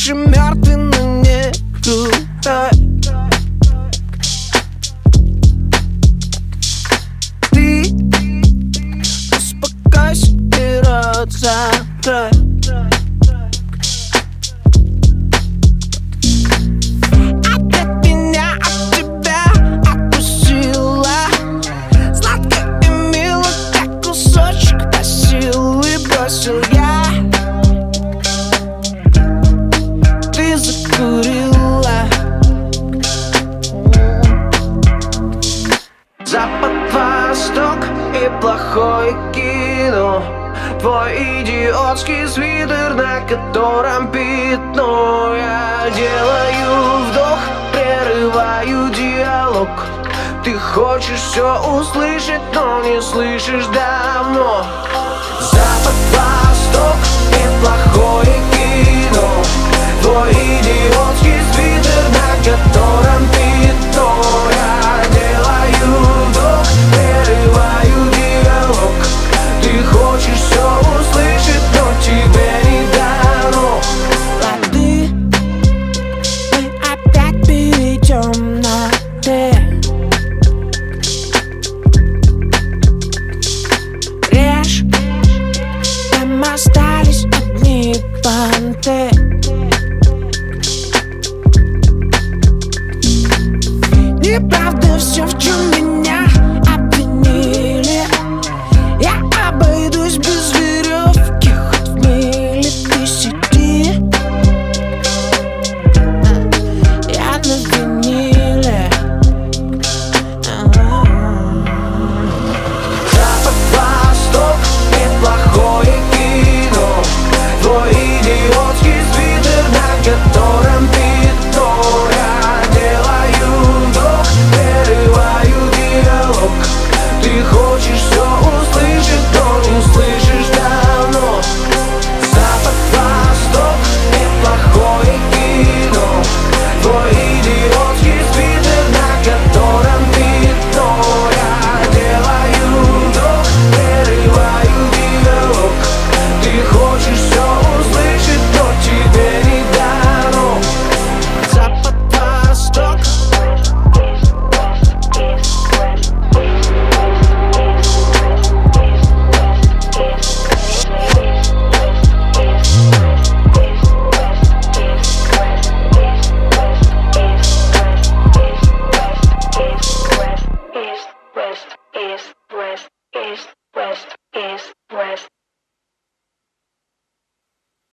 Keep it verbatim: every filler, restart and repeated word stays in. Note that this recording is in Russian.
больше мертвый, но не крутой. Ты успокойся и рот закрой. Я. Ты закурила. Запад-восток и плохое кино. Твой идиотский свитер, на котором пятно. Я делаю вдох, прерываю диалог. Ты хочешь все услышать, но не слышишь давно. Запад-восток и плохое кино. Твой идиотский свитер, на котором пятно. Я делаю вдох, прерываю диалог. Ты хочешь все услышать, но тебе не дано. Лады, мы опять перейдем на «ты». Режь, там остались одни банты. Неправда все, в чем меня обвинили. Я обойдусь без веревки, хоть в миле тысячи. Я на виниле. Запад-восток и плохое кино. Твой идиотский свитер, на котором пятно. Я делаю вдох, прерываю диалог. Ты хочешь все услышать, но не слышишь давно. Запад-восток и плохое кино. Твой идиотский свитер, на котором пятно. Я делаю вдох, прерываю диалог. Ты хочешь все услышать, но тебе не дано. Запад-восток. East, west, east, west, east, west, east, west.